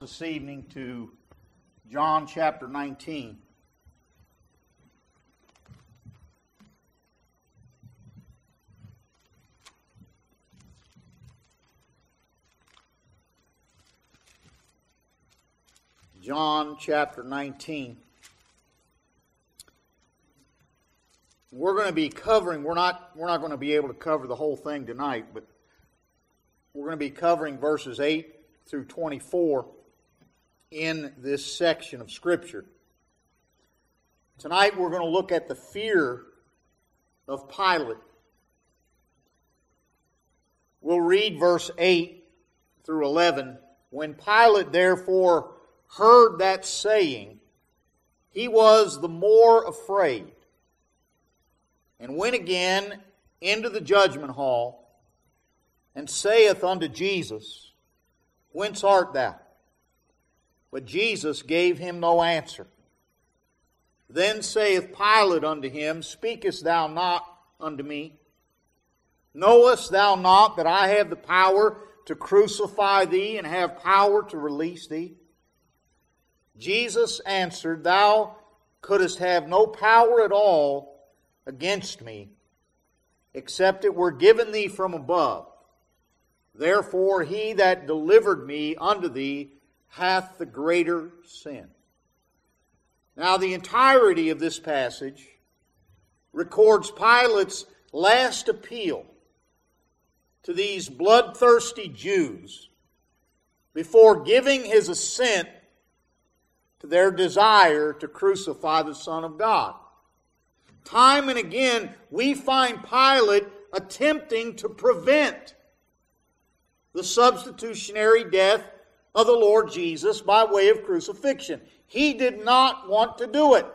This evening to John chapter 19. John chapter 19. We're going to be covering, we're not going to be able to cover the whole thing tonight, but we're going to be covering verses 8 through 24 in this section of Scripture. Tonight we're going to look at the fear of Pilate. We'll read verse 8 through 11. When Pilate therefore heard that saying, he was the more afraid, and went again into the judgment hall, and saith unto Jesus, Whence art thou? But Jesus gave him no answer. Then saith Pilate unto him, Speakest thou not unto me? Knowest thou not that I have the power to crucify thee, and have power to release thee? Jesus answered, Thou couldst have no power at all against me, except it were given thee from above. Therefore he that delivered me unto thee hath the greater sin. Now the entirety of this passage records Pilate's last appeal to these bloodthirsty Jews before giving his assent to their desire to crucify the Son of God. Time and again we find Pilate attempting to prevent the substitutionary death of the Lord Jesus by way of crucifixion. He did not want to do it.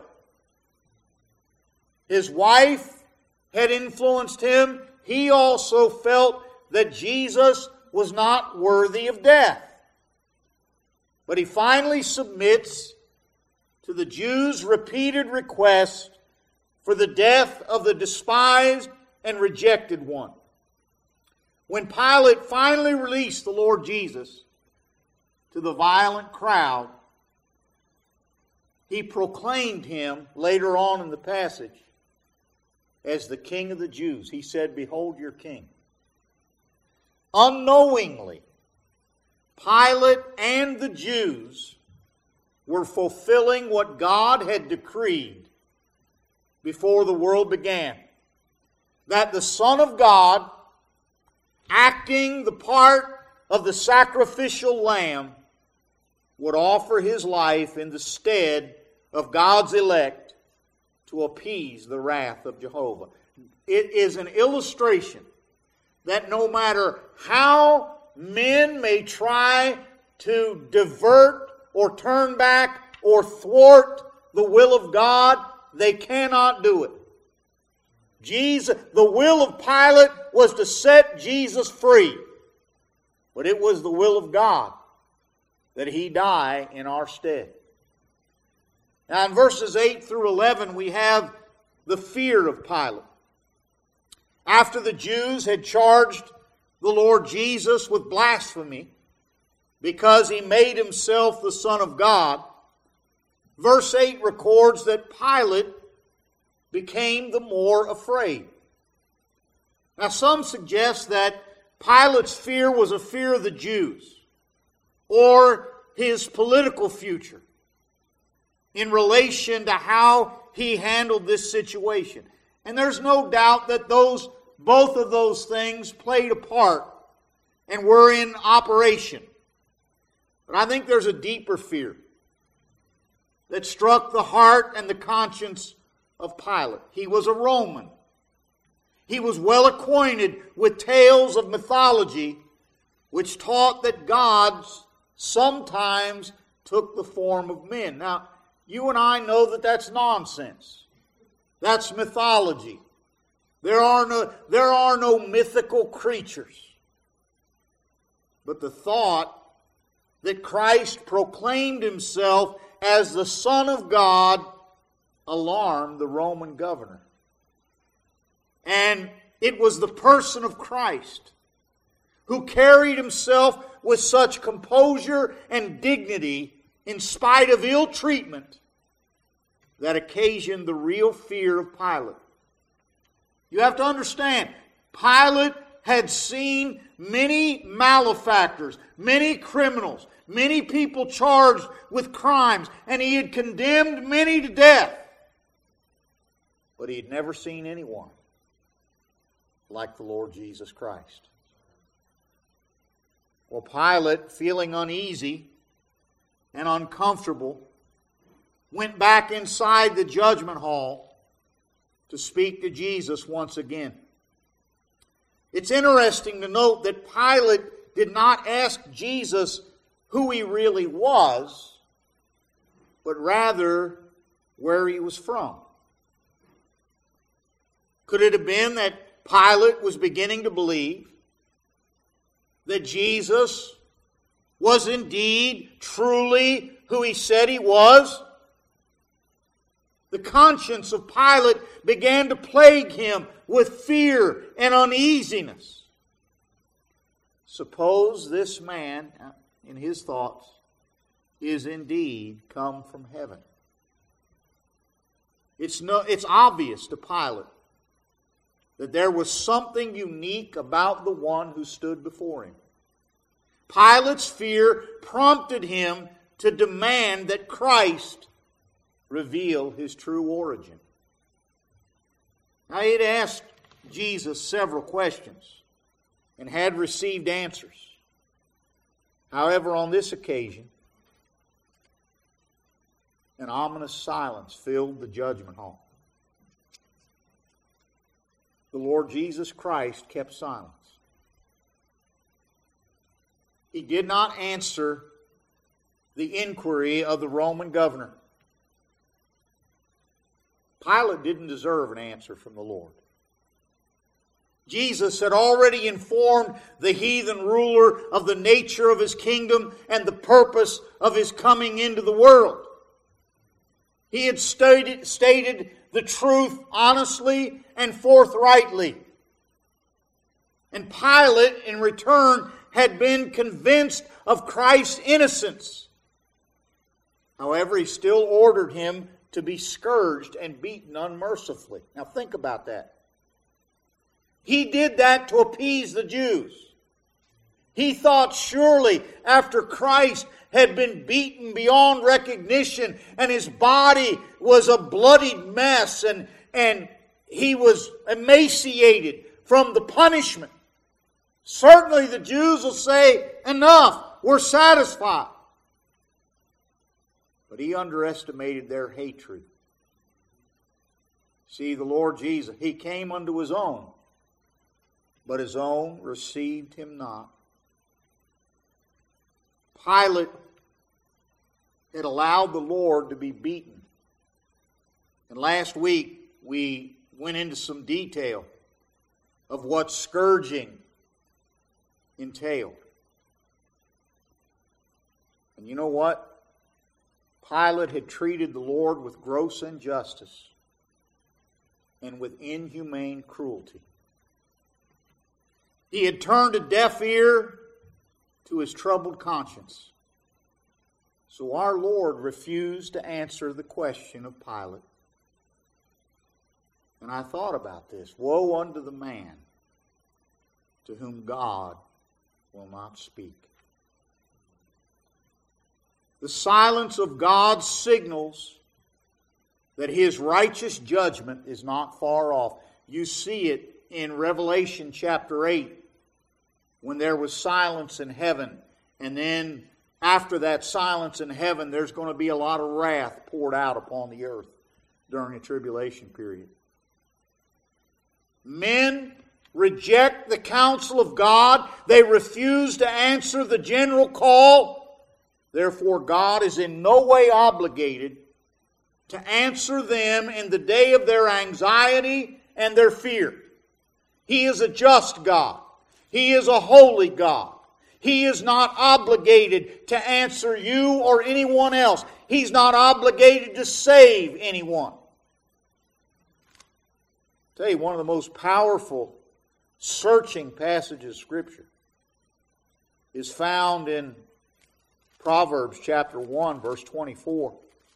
His wife had influenced him. He also felt that Jesus was not worthy of death. But he finally submits to the Jews' repeated request for the death of the despised and rejected one. When Pilate finally released the Lord Jesus to the violent crowd, he proclaimed him later on in the passage as the King of the Jews. He said, Behold your King. Unknowingly, Pilate and the Jews were fulfilling what God had decreed before the world began. That the Son of God, acting the part of the sacrificial lamb, would offer his life in the stead of God's elect to appease the wrath of Jehovah. It is an illustration that no matter how men may try to divert or turn back or thwart the will of God, they cannot do it. The will of Pilate was to set Jesus free, but it was the will of God that he die in our stead. Now in verses 8 through 11 we have the fear of Pilate. After the Jews had charged the Lord Jesus with blasphemy because he made himself the Son of God, verse 8 records that Pilate became the more afraid. Now some suggest that Pilate's fear was a fear of the Jews or his political future in relation to how he handled this situation. And there's no doubt that both of those things played a part and were in operation. But I think there's a deeper fear that struck the heart and the conscience of Pilate. He was a Roman. He was well acquainted with tales of mythology which taught that gods sometimes took the form of men. Now, you and I know that that's nonsense. That's mythology. There are no mythical creatures. But the thought that Christ proclaimed himself as the Son of God alarmed the Roman governor. And it was the person of Christ who carried himself with such composure and dignity in spite of ill treatment that occasioned the real fear of Pilate. You have to understand, Pilate had seen many malefactors, many criminals, many people charged with crimes, and he had condemned many to death. But he had never seen anyone like the Lord Jesus Christ. Well, Pilate, feeling uneasy and uncomfortable, went back inside the judgment hall to speak to Jesus once again. It's interesting to note that Pilate did not ask Jesus who he really was, but rather where he was from. Could it have been that Pilate was beginning to believe that Jesus was indeed, truly who he said he was? The conscience of Pilate began to plague him with fear and uneasiness. Suppose this man, in his thoughts, is indeed come from heaven. It's obvious to Pilate that there was something unique about the one who stood before him. Pilate's fear prompted him to demand that Christ reveal his true origin. Now, he had asked Jesus several questions and had received answers. However, on this occasion, an ominous silence filled the judgment hall. The Lord Jesus Christ kept silence. He did not answer the inquiry of the Roman governor. Pilate didn't deserve an answer from the Lord. Jesus had already informed the heathen ruler of the nature of his kingdom and the purpose of his coming into the world. He had stated the truth honestly and forthrightly. And Pilate, in return, had been convinced of Christ's innocence. However, he still ordered him to be scourged and beaten unmercifully. Now think about that. He did that to appease the Jews. He thought surely after Christ had been beaten beyond recognition and his body was a bloodied mess and he was emaciated from the punishment, certainly the Jews will say, enough, we're satisfied. But he underestimated their hatred. See, the Lord Jesus, he came unto his own, but his own received him not. Pilate had allowed the Lord to be beaten. And last week we went into some detail of what scourging entailed. And you know what? Pilate had treated the Lord with gross injustice and with inhumane cruelty. He had turned a deaf ear to his troubled conscience. So our Lord refused to answer the question of Pilate. And I thought about this. Woe unto the man to whom God will not speak. The silence of God signals that his righteous judgment is not far off. You see it in Revelation chapter 8 when there was silence in heaven. And then after that silence in heaven, there's going to be a lot of wrath poured out upon the earth during the tribulation period. Men reject the counsel of God. They refuse to answer the general call. Therefore, God is in no way obligated to answer them in the day of their anxiety and their fear. He is a just God. He is a holy God. He is not obligated to answer you or anyone else. He's not obligated to save anyone. I'll tell you, one of the most powerful, searching passages of Scripture is found in Proverbs chapter 1, verse 24.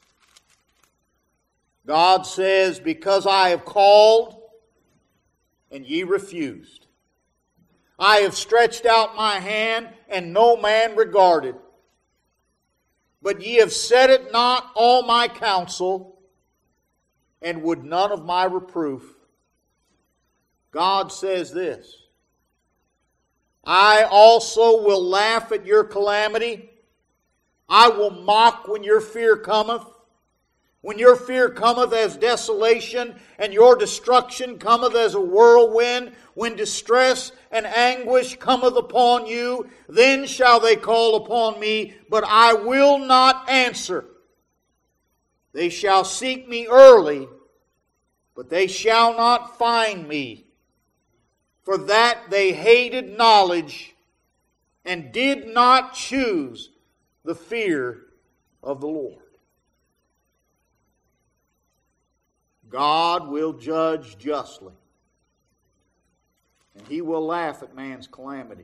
God says, "Because I have called, and ye refused. I have stretched out my hand, and no man regarded. But ye have set at naught all my counsel, and would none of my reproof." God says this, "I also will laugh at your calamity. I will mock when your fear cometh. When your fear cometh as desolation, and your destruction cometh as a whirlwind, when distress and anguish cometh upon you, then shall they call upon me, but I will not answer. They shall seek me early, but they shall not find me. For that they hated knowledge, and did not choose the fear of the Lord." God will judge justly, and He will laugh at man's calamity.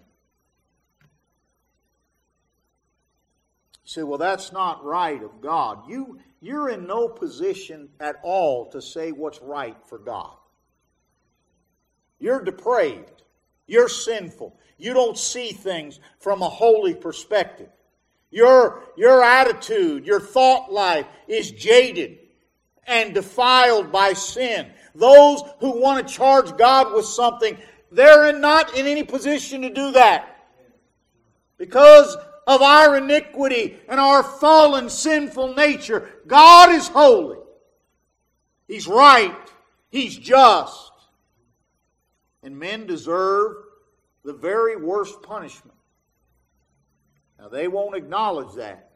You say, "Well, that's not right of God." You're in no position at all to say what's right for God. You're depraved. You're sinful. You don't see things from a holy perspective. Your attitude, your thought life is jaded and defiled by sin. Those who want to charge God with something, they're not in any position to do that. Because of our iniquity and our fallen sinful nature, God is holy. He's right. He's just. And men deserve the very worst punishment. Now, they won't acknowledge that,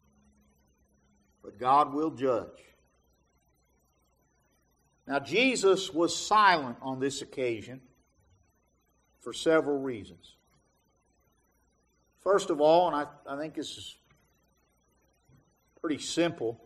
but God will judge. Now, Jesus was silent on this occasion for several reasons. First of all, and I think this is pretty simple,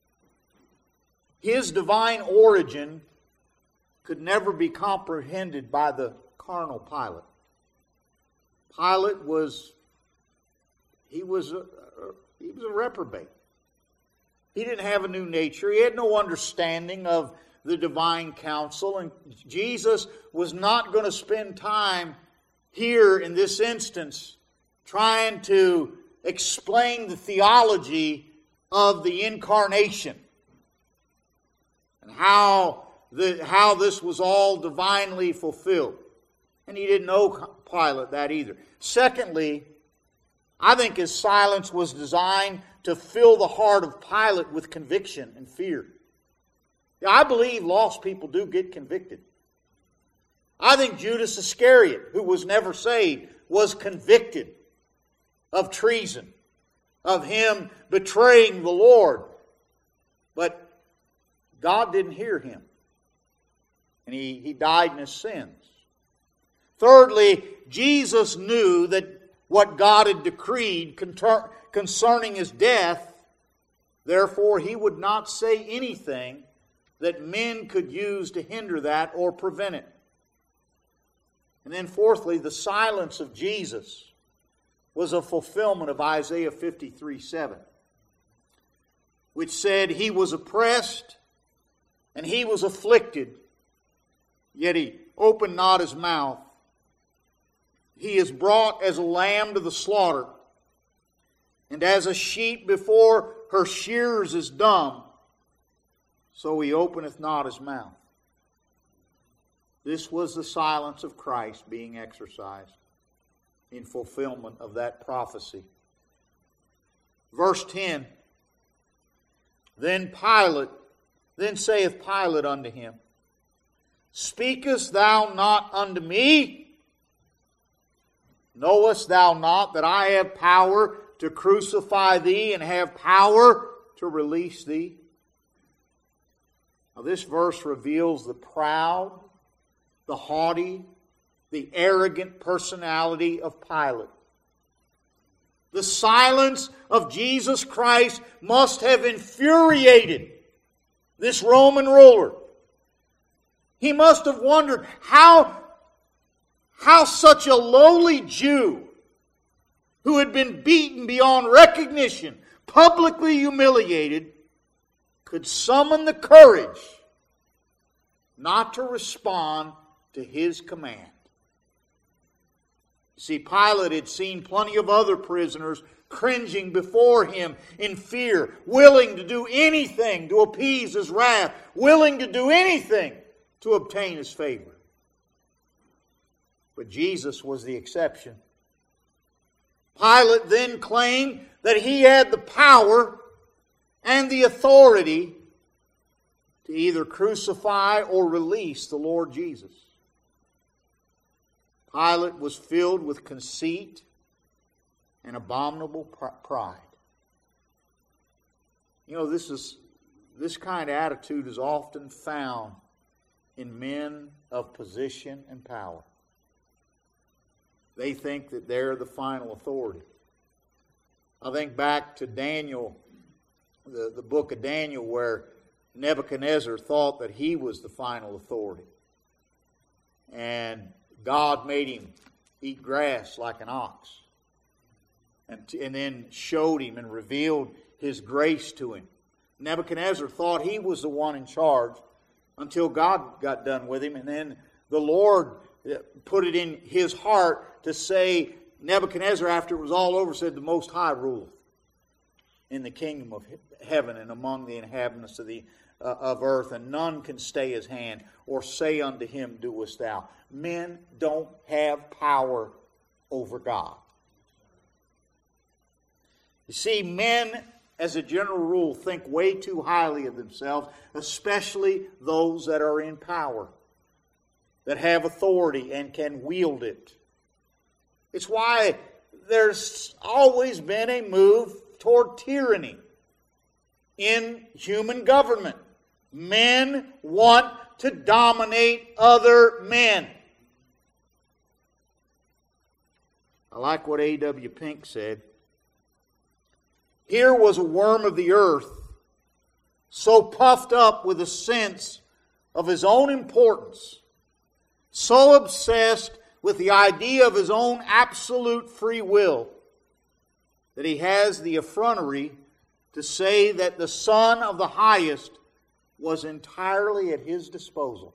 His divine origin could never be comprehended by the carnal Pilate. Pilate was a reprobate. He didn't have a new nature. He had no understanding of the divine counsel. And Jesus was not going to spend time here in this instance trying to explain the theology of the incarnation and how this was all divinely fulfilled. And he didn't know Pilate that either. Secondly, I think his silence was designed to fill the heart of Pilate with conviction and fear. I believe lost people do get convicted. I think Judas Iscariot, who was never saved, was convicted of treason, of him betraying the Lord. But God didn't hear him. And he died in his sins. Thirdly, Jesus knew that what God had decreed concerning his death, therefore he would not say anything that men could use to hinder that or prevent it. And then fourthly, the silence of Jesus was a fulfillment of Isaiah 53:7, which said, "He was oppressed and he was afflicted, yet he opened not his mouth. He is brought as a lamb to the slaughter, and as a sheep before her shearers is dumb, so he openeth not his mouth." This was the silence of Christ being exercised in fulfillment of that prophecy. Verse 10, Then saith Pilate unto him, Speakest thou not unto me? Knowest thou not that I have power to crucify thee and have power to release thee? Now this verse reveals the proud, the haughty, the arrogant personality of Pilate. The silence of Jesus Christ must have infuriated this Roman ruler. He must have wondered how such a lowly Jew, who had been beaten beyond recognition, publicly humiliated, could summon the courage not to respond to his command. See, Pilate had seen plenty of other prisoners cringing before him in fear, willing to do anything to appease his wrath, willing to do anything to obtain his favor. But Jesus was the exception. Pilate then claimed that he had the power and the authority to either crucify or release the Lord Jesus. Pilate was filled with conceit and abominable pride. You know, this kind of attitude is often found in men of position and power. They think that they're the final authority. I think back to Daniel, the book of Daniel, where Nebuchadnezzar thought that he was the final authority. And God made him eat grass like an ox. And then showed him and revealed His grace to him. Nebuchadnezzar thought he was the one in charge until God got done with him. And then the Lord put it in his heart to say, Nebuchadnezzar, after it was all over, said, the Most High ruleth in the kingdom of heaven and among the inhabitants of earth, and none can stay his hand or say unto him, doest thou. Men don't have power over God. You see, men, as a general rule, think way too highly of themselves, especially those that are in power, that have authority and can wield it. It's why there's always been a move toward tyranny in human government. Men want to dominate other men. I like what A.W. Pink said. Here was a worm of the earth, so puffed up with a sense of his own importance, so obsessed with the idea of his own absolute free will, that he has the effrontery to say that the Son of the Highest was entirely at his disposal.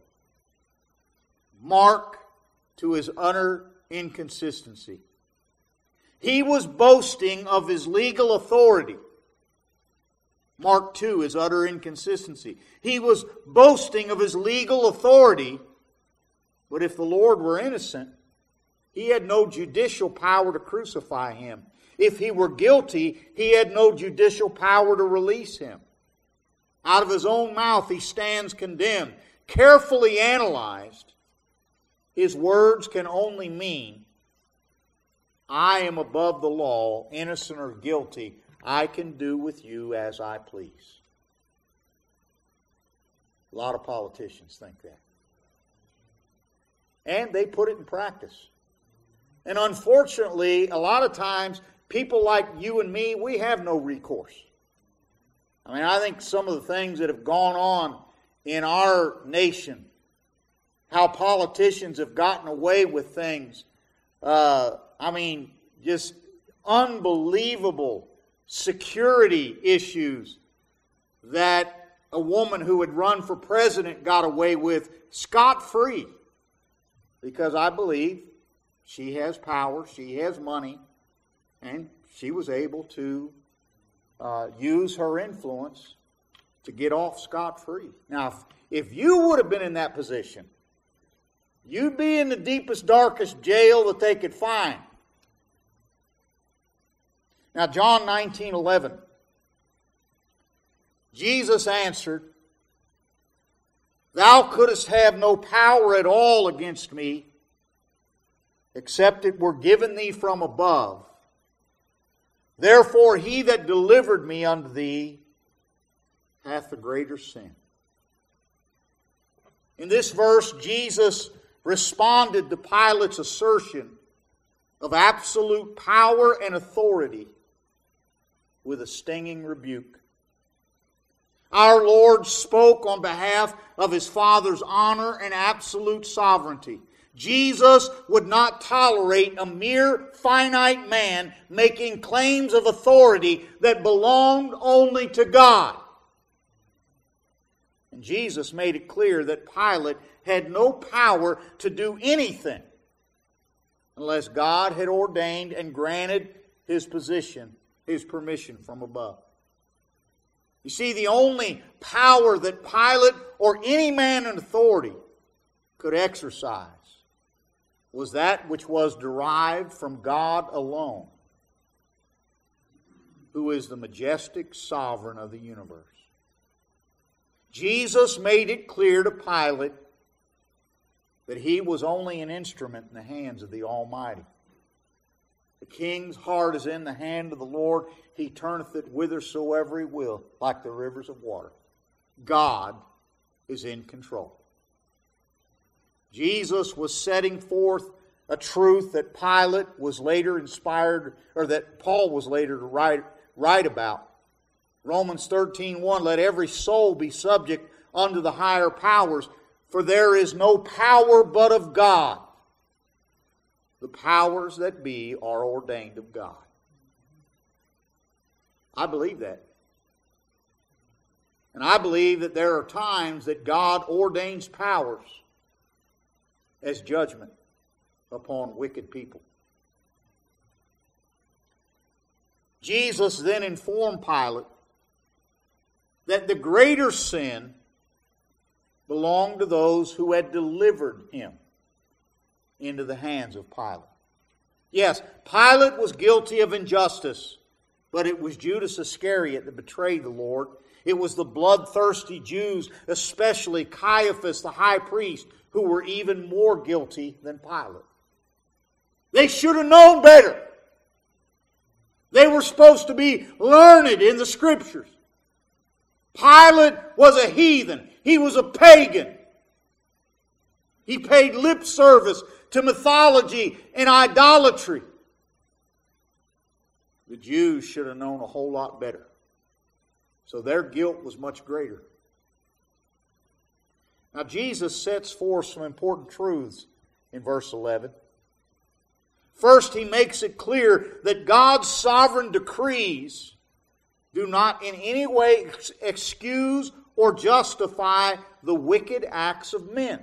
Mark to his utter inconsistency. He was boasting of his legal authority. Mark 2, his utter inconsistency. He was boasting of his legal authority, but if the Lord were innocent, he had no judicial power to crucify him. If he were guilty, he had no judicial power to release him. Out of his own mouth he stands condemned. Carefully analyzed, his words can only mean, I am above the law, innocent or guilty. I can do with you as I please. A lot of politicians think that. And they put it in practice. And unfortunately, a lot of times, people like you and me, we have no recourse. I mean, I think some of the things that have gone on in our nation, how politicians have gotten away with things, just unbelievable security issues that a woman who had run for president got away with scot-free. Because I believe she has power, she has money, and she was able to use her influence to get off scot-free. Now, if you would have been in that position, you'd be in the deepest, darkest jail that they could find. Now, John 19:11. Jesus answered, Thou couldst have no power at all against me, except it were given thee from above. Therefore he that delivered me unto thee hath the greater sin. In this verse, Jesus responded to Pilate's assertion of absolute power and authority with a stinging rebuke. Our Lord spoke on behalf of His Father's honor and absolute sovereignty. Jesus would not tolerate a mere finite man making claims of authority that belonged only to God. And Jesus made it clear that Pilate had no power to do anything unless God had ordained and granted his permission from above. You see, the only power that Pilate or any man in authority could exercise was that which was derived from God alone, who is the majestic sovereign of the universe. Jesus made it clear to Pilate that he was only an instrument in the hands of the Almighty. The king's heart is in the hand of the Lord. He turneth it whithersoever he will, like the rivers of water. God is in control. Jesus was setting forth a truth that Pilate was later inspired, or that Paul was later to write about. Romans 13:1, let every soul be subject unto the higher powers, for there is no power but of God. The powers that be are ordained of God. I believe that. And I believe that there are times that God ordains powers as judgment upon wicked people. Jesus then informed Pilate that the greater sin belonged to those who had delivered him into the hands of Pilate. Yes, Pilate was guilty of injustice, but it was Judas Iscariot that betrayed the Lord. It was the bloodthirsty Jews, especially Caiaphas, the high priest, who were even more guilty than Pilate. They should have known better. They were supposed to be learned in the Scriptures. Pilate was a heathen. He was a pagan. He paid lip service to mythology and idolatry. The Jews should have known a whole lot better. So their guilt was much greater. Now Jesus sets forth some important truths in verse 11. First, he makes it clear that God's sovereign decrees do not in any way excuse or justify the wicked acts of men.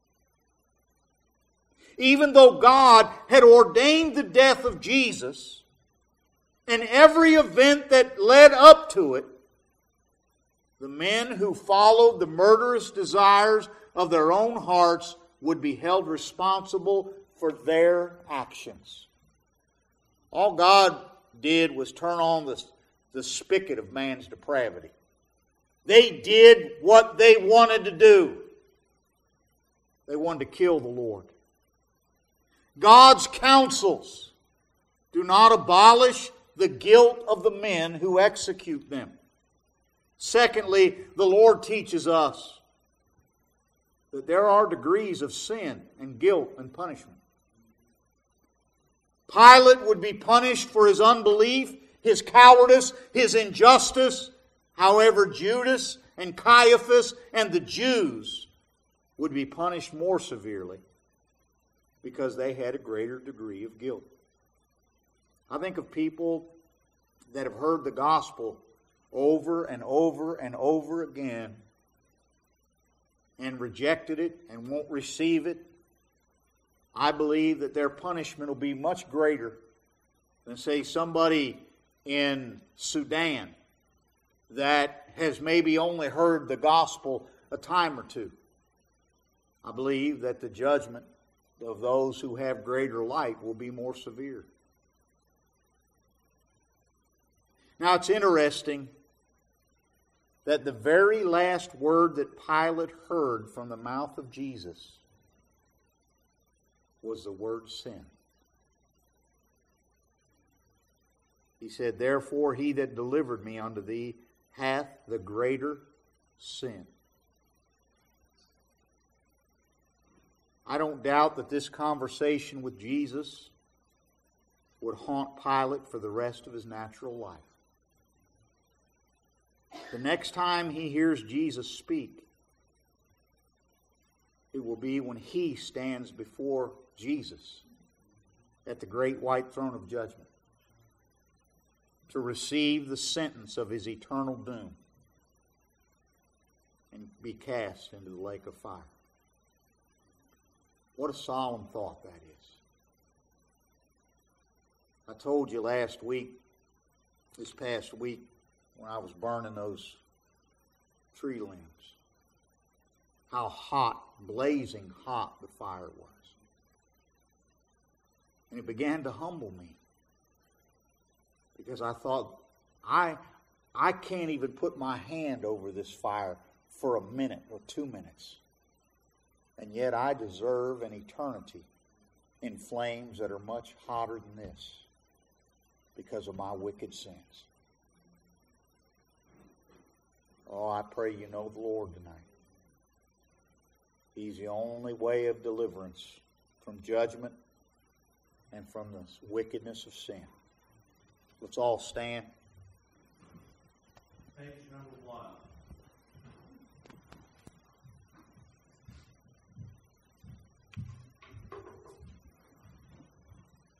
Even though God had ordained the death of Jesus and every event that led up to it, the men who followed the murderous desires of their own hearts would be held responsible for their actions. All God did was turn on the spigot of man's depravity. They did what they wanted to do. They wanted to kill the Lord. God's counsels do not abolish the guilt of the men who execute them. Secondly, the Lord teaches us that there are degrees of sin and guilt and punishment. Pilate would be punished for his unbelief, his cowardice, his injustice. However, Judas and Caiaphas and the Jews would be punished more severely because they had a greater degree of guilt. I think of people that have heard the gospel over and over and over again and rejected it and won't receive it. I believe that their punishment will be much greater than, say, somebody in Sudan that has maybe only heard the gospel a time or two. I believe that the judgment of those who have greater light will be more severe. Now, it's interesting that the very last word that Pilate heard from the mouth of Jesus was the word sin. He said, therefore he that delivered me unto thee hath the greater sin. I don't doubt that this conversation with Jesus would haunt Pilate for the rest of his natural life. The next time he hears Jesus speak, it will be when he stands before Jesus at the great white throne of judgment to receive the sentence of his eternal doom and be cast into the lake of fire. What a solemn thought that is. I told you this past week, when I was burning those tree limbs, how hot, blazing hot the fire was. And it began to humble me, because I thought, I can't even put my hand over this fire for a minute or 2 minutes. And yet I deserve an eternity in flames that are much hotter than this because of my wicked sins. Oh, I pray you know the Lord tonight. He's the only way of deliverance from judgment and from the wickedness of sin. Let's all stand. Page number 1.